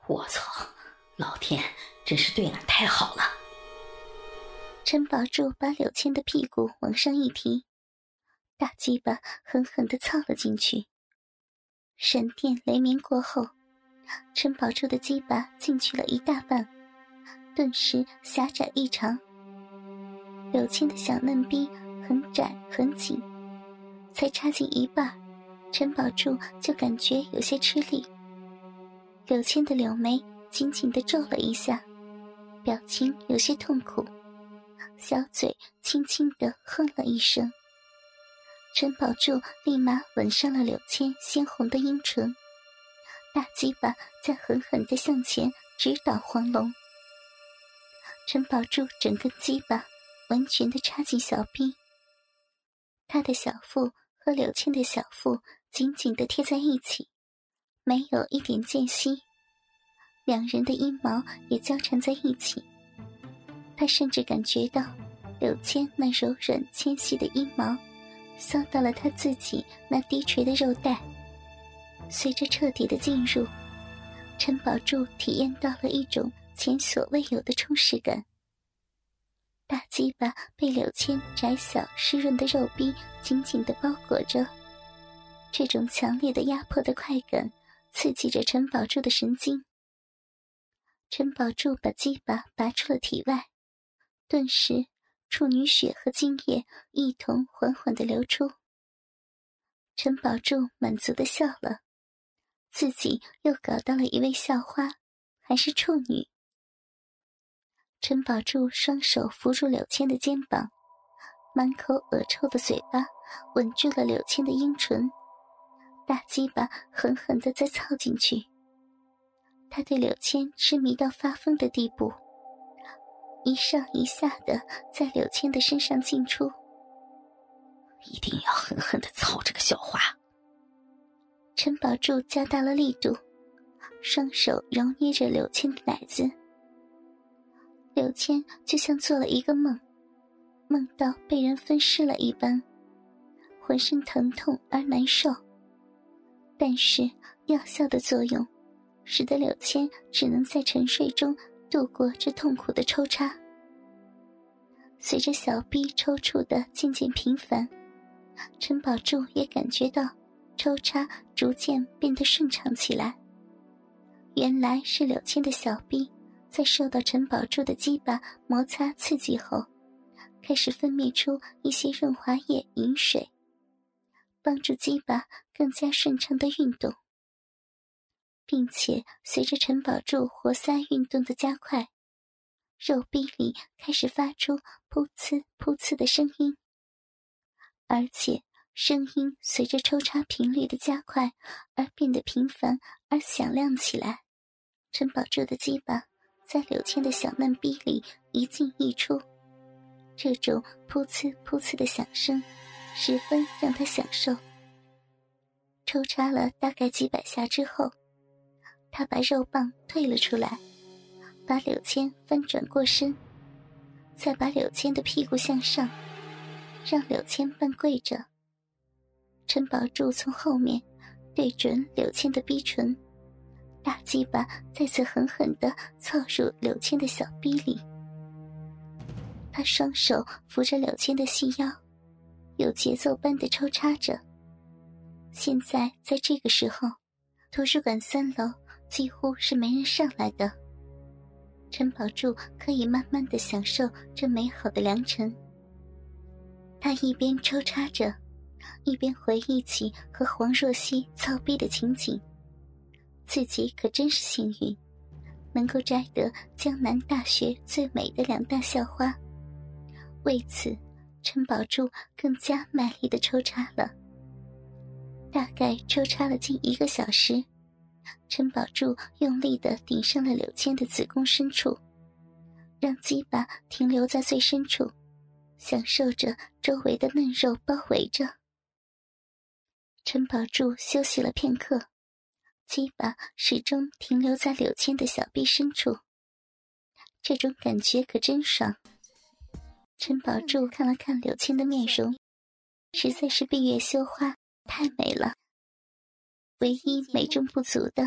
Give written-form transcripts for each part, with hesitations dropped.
我操，老天真是对俺太好了。 陈宝柱把柳谦的屁股往上一提，大鸡巴狠狠地操了进去。闪电雷鸣过后，陈宝柱的鸡巴进去了一大半，顿时狭窄异常。柳谦的小嫩逼很窄很紧，才插进一半，陈宝柱就感觉有些吃力。柳谦的柳眉紧紧地皱了一下，表情有些痛苦，小嘴轻轻地哼了一声。陈宝柱立马吻上了柳谦鲜红的阴唇，大鸡巴再狠狠地向前直捣黄龙。陈宝柱整根鸡巴完全地插进小臂，他的小腹和柳谦的小腹紧紧地贴在一起，没有一点间隙，两人的阴毛也交缠在一起。他甚至感觉到柳谦那柔软纤细的阴毛搔到了他自己那低垂的肉带。随着彻底的进入，陈宝柱体验到了一种前所未有的充实感。大鸡巴被柳谦窄小湿润的肉壁紧紧地包裹着，这种强烈的压迫的快感刺激着陈宝柱的神经。陈宝柱把鸡巴拔出了体外，顿时处女血和精液一同缓缓地流出。陈宝柱满足地笑了，自己又搞到了一位校花，还是处女。陈宝柱双手扶住柳谦的肩膀，满口恶臭的嘴巴吻住了柳谦的阴唇，大鸡巴狠狠地再操进去。他对柳谦痴迷到发疯的地步，一上一下的在柳谦的身上进出。 一定要狠狠地操这个小花。 陈宝柱加大了力度，双手揉捏着柳谦的奶子。柳谦就像做了一个梦，梦到被人分尸了一般，浑身疼痛而难受。但是药效的作用使得柳谦只能在沉睡中度过这痛苦的抽插。随着小臂抽搐的渐渐频繁，陈宝柱也感觉到抽插逐渐变得顺畅起来。原来是柳谦的小臂在受到陈宝柱的鸡巴摩擦刺激后，开始分泌出一些润滑液饮水，帮助鸡巴更加顺畅的运动，并且随着陈宝柱活塞运动的加快，肉壁里开始发出噗呲噗呲的声音，而且声音随着抽插频率的加快而变得频繁而响亮起来。陈宝柱的鸡巴在柳谦的小嫩逼里一进一出，这种噗呲噗呲的响声十分让他享受。抽插了大概几百下之后，他把肉棒退了出来，把柳谦翻转过身，再把柳谦的屁股向上，让柳谦半跪着。陈宝柱从后面对准柳谦的逼唇，大鸡巴再次狠狠地操入柳谦的小逼里。他双手扶着柳谦的细腰，有节奏般地抽插着。现在在这个时候，图书馆3楼几乎是没人上来的，陈宝柱可以慢慢地享受这美好的良辰。他一边抽插着，一边回忆起和黄若曦操逼的情景，自己可真是幸运，能够摘得江南大学最美的2大校花。为此，陈宝柱更加卖力地抽插了。大概抽插了近1个小时，陈宝柱用力地顶上了柳谦的子宫深处，让鸡巴停留在最深处，享受着周围的嫩肉包围着。陈宝柱休息了片刻，鸡巴始终停留在柳谦的小臂深处，这种感觉可真爽。陈宝柱看了看柳谦的面容，实在是闭月羞花，太美了。唯一美中不足的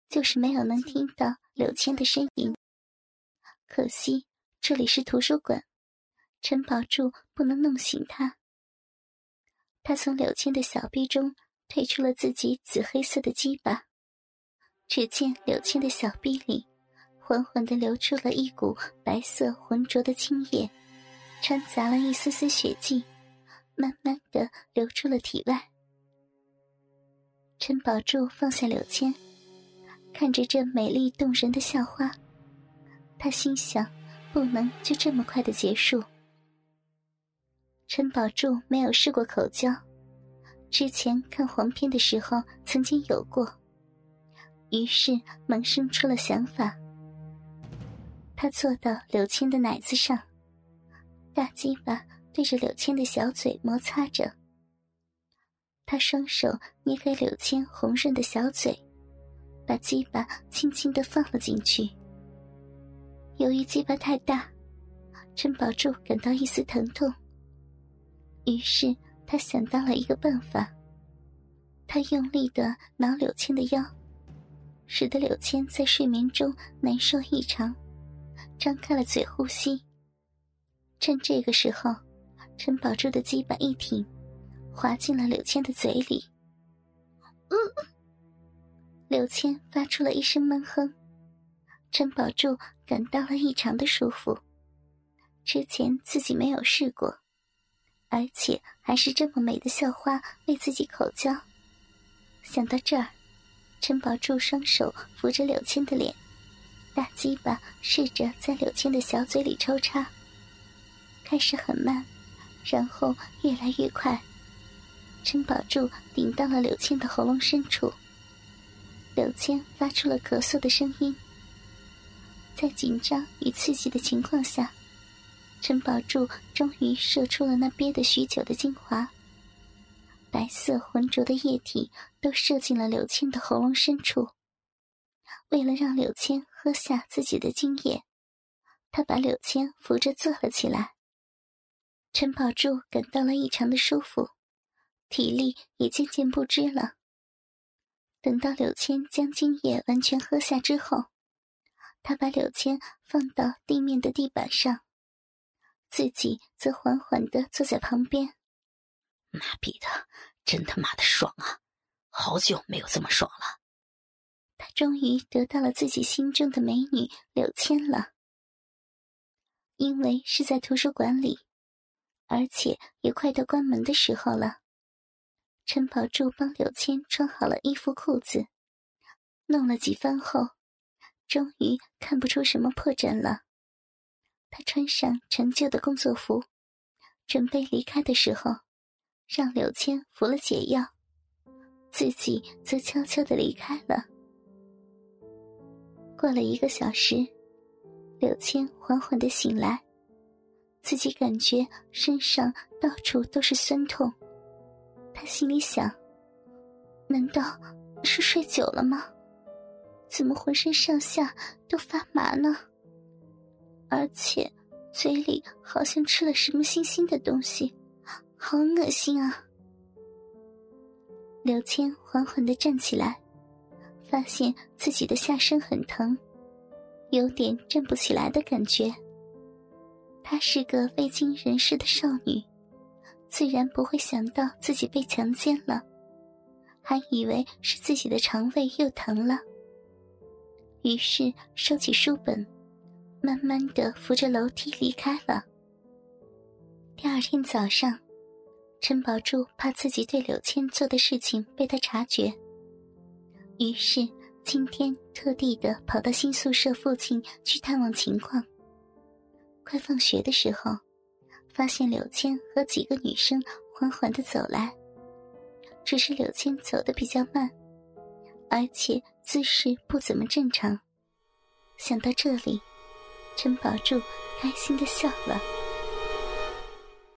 就是没有能听到柳谦的呻吟。可惜这里是图书馆，陈宝柱不能弄醒他。他从柳谦的小臂中退出了自己紫黑色的鸡巴，只见柳谦的小臂里缓缓地流出了一股白色浑浊的精液，掺杂了一丝丝血迹，慢慢地流出了体外。陈宝柱放下柳谦，看着这美丽动人的校花，他心想不能就这么快的结束。陈宝柱没有试过口交，之前看黄片的时候曾经有过，于是萌生出了想法。他坐到柳谦的奶子上，大鸡巴对着柳谦的小嘴摩擦着。他双手捏开柳谦红润的小嘴，把鸡巴轻轻地放了进去。由于鸡巴太大，陈宝柱感到一丝疼痛，于是他想到了一个办法。他用力地挠柳谦的腰，使得柳谦在睡眠中难受异常，张开了嘴呼吸。趁这个时候，陈宝柱的鸡巴一挺，滑进了柳谦的嘴里。柳谦发出了一声闷哼，陈宝柱感到了异常的舒服。之前自己没有试过，而且还是这么美的校花为自己口交。想到这儿，陈宝柱双手扶着柳谦的脸，大鸡巴试着在柳谦的小嘴里抽插，开始很慢，然后越来越快。陈宝柱顶到了柳谦的喉咙深处，柳谦发出了咳嗽的声音。在紧张与刺激的情况下，陈宝柱终于射出了那憋得许久的精华，白色浑浊的液体都射进了柳谦的喉咙深处。为了让柳谦喝下自己的精液，他把柳谦扶着坐了起来。陈宝柱感到了异常的舒服，体力也渐渐不支了。等到柳谦将精液完全喝下之后，他把柳谦放到地面的地板上，自己则缓缓地坐在旁边。 妈逼的，真他妈的爽啊！好久没有这么爽了。 他终于得到了自己心中的美女柳谦了。因为是在图书馆里，而且也快到关门的时候了。陈宝柱帮柳谦穿好了衣服裤子，弄了几番后，终于看不出什么破绽了。他穿上陈旧的工作服，准备离开的时候，让柳谦服了解药，自己则悄悄地离开了。过了1个小时，柳谦缓缓地醒来，自己感觉身上到处都是酸痛。他心里想，难道是睡久了吗？怎么浑身上下都发麻呢？而且嘴里好像吃了什么腥腥的东西，好恶心啊！柳谦缓缓地站起来，发现自己的下身很疼，有点站不起来的感觉。她是个未经人事的少女，自然不会想到自己被强奸了，还以为是自己的肠胃又疼了。于是收起书本，慢慢地扶着楼梯离开了。第二天早上，陈宝柱怕自己对柳谦做的事情被他察觉，于是今天特地地跑到新宿舍附近去探望情况。快放学的时候，发现柳谦和几个女生缓缓地走来，只是柳谦走得比较慢，而且姿势不怎么正常。想到这里，陈宝柱开心地笑了。